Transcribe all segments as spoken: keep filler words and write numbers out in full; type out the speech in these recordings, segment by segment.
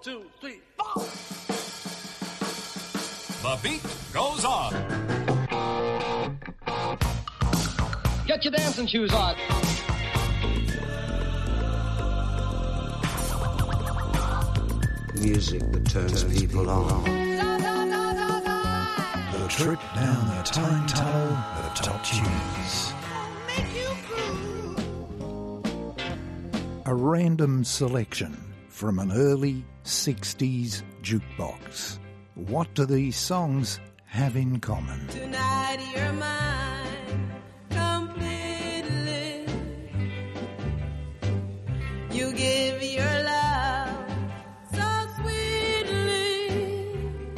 two, three, four. The beat goes on. Get your dancing shoes on. Music that turns, turns people, people on. The trip down the time tunnel of top tunes. A random selection from an early sixties jukebox. What do these songs have in common? Tonight you're mine completely. You give your love so sweetly.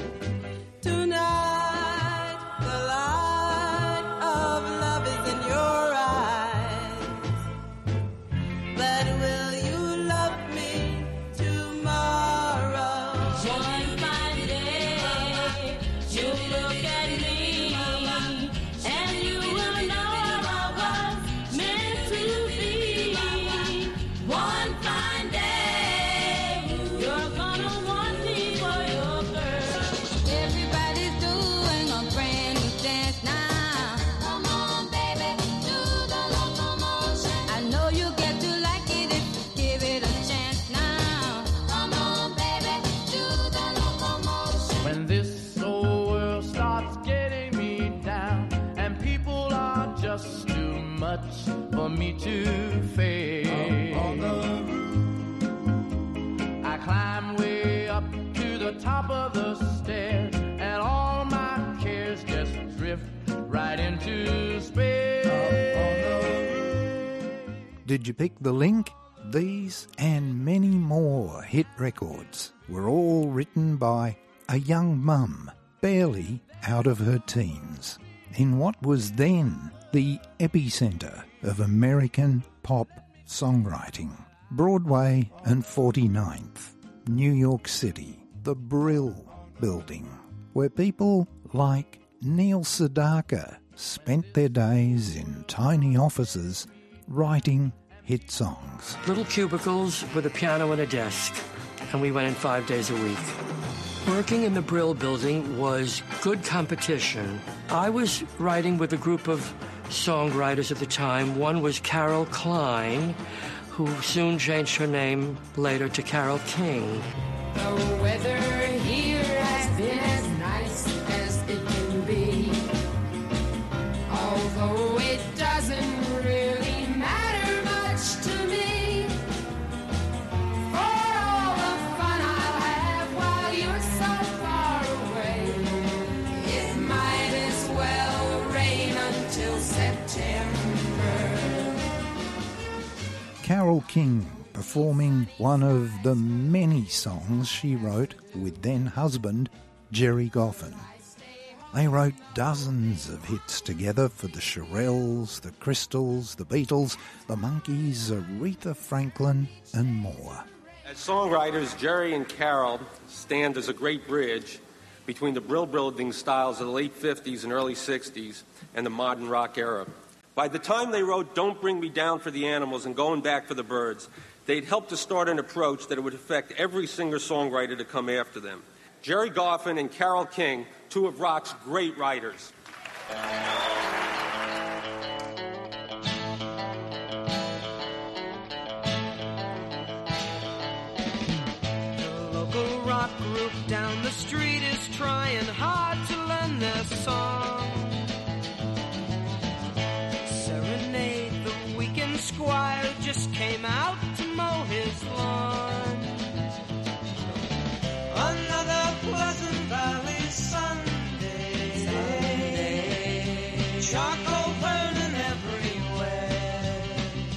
Tonight the light of love is in your eyes. But will you love me tomorrow? One fine day you look at me and you will know I was meant to be. One fine day you're gonna want me for your girl. Everybody's doing a brand new dance now. Come on, baby, do the locomotion. I know you get to like it if you give it a chance now. Come on, baby, do the locomotion. When this old world starts getting me down and people are just too much for me to face, I climb way up to the top of the stairs and all my cares just drift right into space. Did you pick the link? These and many more hit records were all written by a young mum, barely out of her teens, in what was then the epicentre of American pop songwriting. Broadway and forty-ninth, New York City, the Brill Building, where people like Neil Sedaka spent their days in tiny offices writing hit songs. Little cubicles with a piano and a desk, and we went in five days a week. Working in the Brill Building was good competition. I was writing with a group of songwriters at the time. One was Carol Klein, who soon changed her name later to Carole King. The weather here has been as nice as it can be. Although it doesn't really matter much to me. For all the fun I'll have while you're so far away, it might as well rain until September. Carole King performing one of the many songs she wrote with then-husband Jerry Goffin. They wrote dozens of hits together for the Shirelles, the Crystals, the Beatles, the Monkees, Aretha Franklin and more. As songwriters, Jerry and Carol stand as a great bridge between the Brill Building styles of the late fifties and early sixties and the modern rock era. By the time they wrote Don't Bring Me Down for the Animals and Going Back for the Birds, they'd helped to start an approach that would affect every singer-songwriter to come after them. Jerry Goffin and Carole King, two of rock's great writers. The local rock group down the street is trying hard to learn their song. Serenade the weekend squire just came out to mow his lawn. Another Pleasant Valley Sunday, Sunday. Charcoal burning everywhere.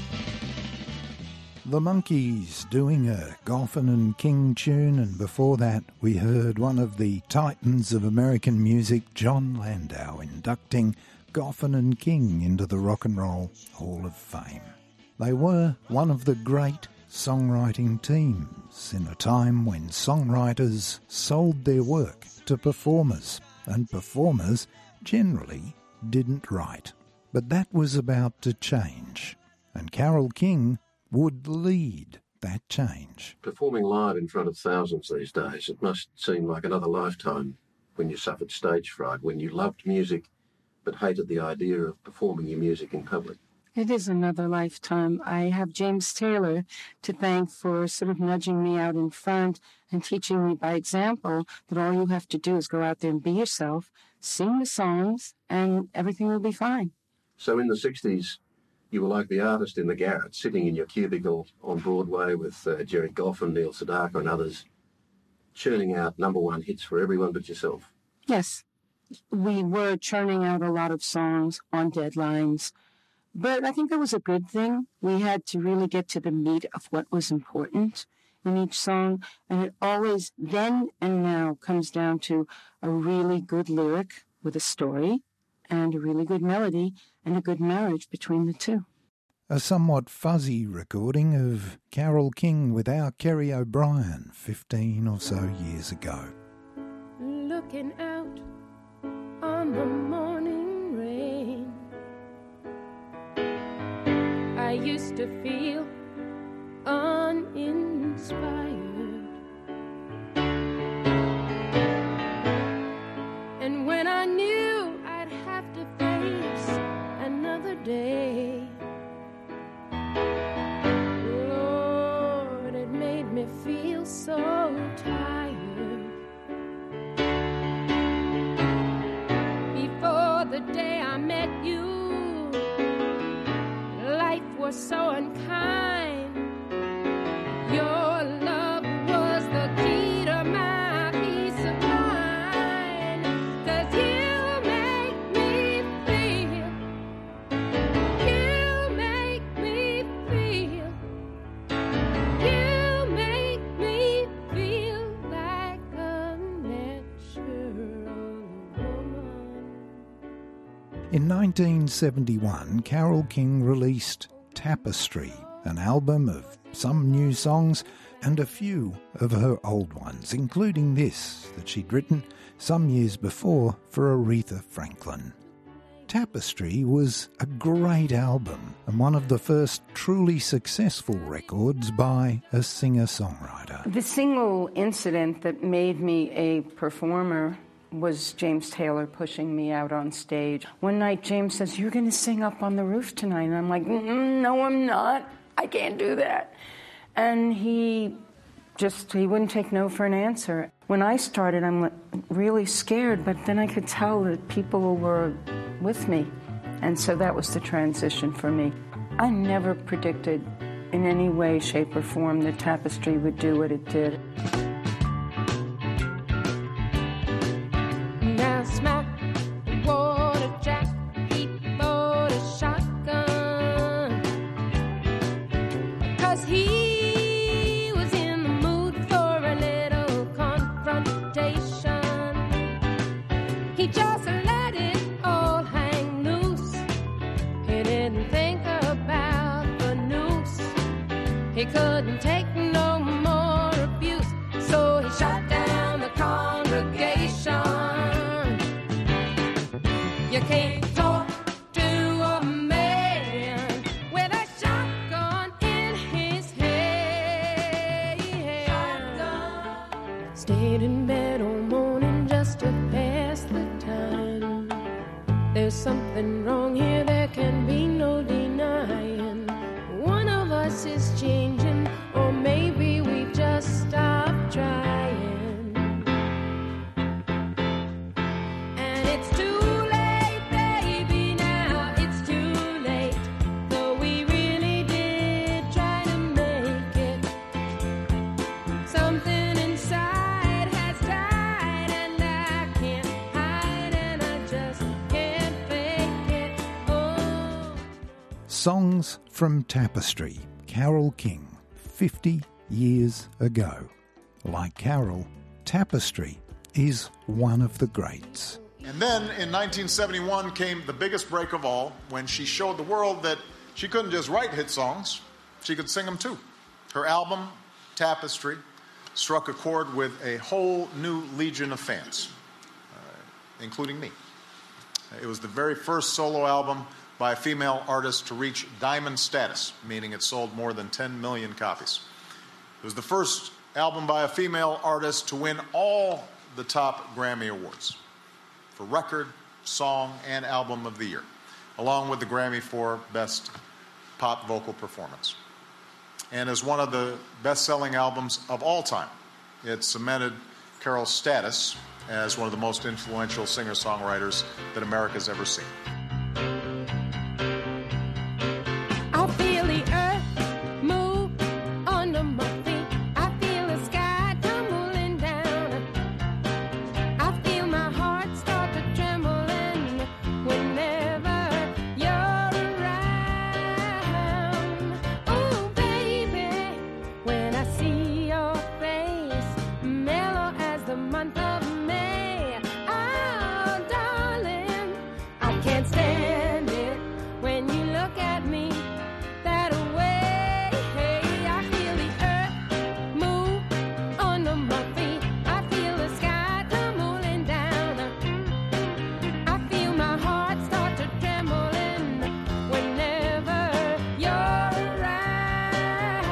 The Monkees doing a Goffin and King tune, and before that we heard one of the titans of American music, John Landau, inducting Goffin and King into the Rock and Roll Hall of Fame. They were one of the great songwriting teams in a time when songwriters sold their work to performers, and performers generally didn't write. But that was about to change, and Carole King would lead that change. Performing live in front of thousands these days, it must seem like another lifetime when you suffered stage fright, when you loved music but hated the idea of performing your music in public. It is another lifetime. I have James Taylor to thank for sort of nudging me out in front and teaching me by example that all you have to do is go out there and be yourself, sing the songs, and everything will be fine. So in the sixties, you were like the artist in the garret, sitting in your cubicle on Broadway with uh, Jerry Goffin, Neil Sedaka and others, churning out number one hits for everyone but yourself. Yes, we were churning out a lot of songs on deadlines. But I think that was a good thing. We had to really get to the meat of what was important in each song. And it always, then and now, comes down to a really good lyric with a story and a really good melody and a good marriage between the two. A somewhat fuzzy recording of Carole King without Kerry O'Brien fifteen or so years ago. Looking out on the morning rain, I used to feel uninspired, and when I knew I'd have to face another day, Lord, it made me feel so tired. Before the day I met you, life was so unkind. Your love was the key to my peace of mind. 'Cause you make me feel, you make me feel, you make me feel like a natural woman. In nineteen seventy-one, Carole King released Tapestry, an album of some new songs and a few of her old ones, including this that she'd written some years before for Aretha Franklin. Tapestry was a great album and one of the first truly successful records by a singer-songwriter. The single incident that made me a performer was James Taylor pushing me out on stage. One night, James says, "You're going to sing up on the roof tonight." And I'm like, mm, no, I'm not. I can't do that. And he just, he wouldn't take no for an answer. When I started, I'm like, really scared, but then I could tell that people were with me. And so that was the transition for me. I never predicted in any way, shape, or form that Tapestry would do what it did. Now smack the water jack, he bought a shotgun, 'cause he was in the mood for a little confrontation. He just let it all hang loose. He didn't think about the noose. He couldn't take no more abuse, so he shot down the congregation. You can't talk to a man with a shotgun in his hand. Stayed in bed all morning just to pass the time. There's something wrong here, there can be no denying. One of us is changing, or maybe we just stopped trying. And it's too late, baby, now it's too late. Though we really did try to make it. Something inside has died, and I can't hide, and I just can't fake it. Oh. Songs from Tapestry, Carole King, fifty years ago. Like Carole, Tapestry is one of the greats. And then in nineteen seventy-one came the biggest break of all, when she showed the world that she couldn't just write hit songs, she could sing them too. Her album, Tapestry, struck a chord with a whole new legion of fans, uh, including me. It was the very first solo album by a female artist to reach diamond status, meaning it sold more than ten million copies. It was the first album by a female artist to win all the top Grammy Awards for record, song, and album of the year, along with the Grammy for Best Pop Vocal Performance. And as one of the best-selling albums of all time, it cemented Carol's status as one of the most influential singer-songwriters that America's ever seen. I feel the earth move under my feet. I feel the sky tumbling down. I feel my heart start to trembling whenever you're around. Oh, baby, when I see your face, mellow as the month of May. Oh, darling, I can't stand it when you look at me that way. I feel the earth move under my feet. I feel the sky tumbling down. I feel my heart start to trembling whenever you're around.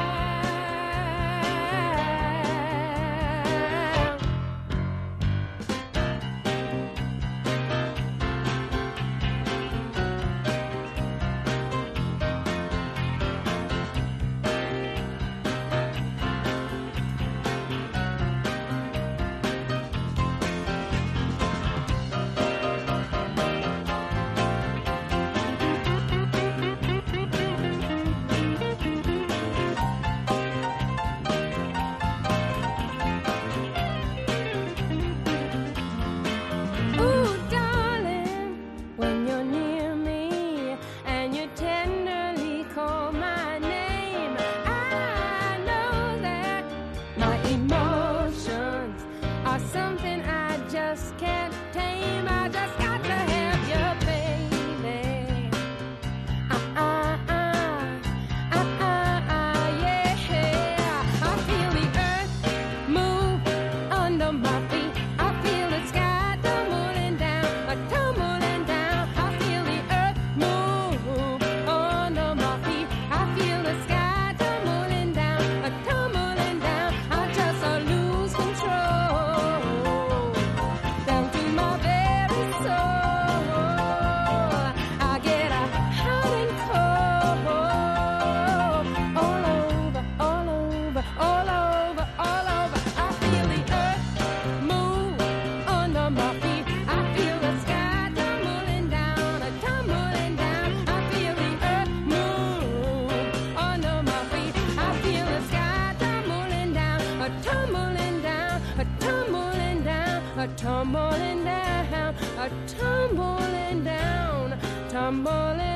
Ooh, darling, when you're near me and you tenderly call my name, I know that my emotions are something I just can't tame. I just got to have you, baby. Uh-uh-uh, uh-uh-uh, yeah. I feel the earth move under my feet. I feel the sky tumbling down, uh, tumbling down. I feel the earth move under my feet. I feel the sky tumbling down, uh, tumbling down. I just uh, lose control down to my very soul. I get a hot and cold all over, all over, all over, all over. I feel the earth move under my feet. I feel the sky tumbling down, uh, tumbling down. I feel the earth move under my feet. I feel the sky tumbling down, uh, tumbling down, uh, tumbling down, uh, tumbling down, uh, tumbling down, tumbling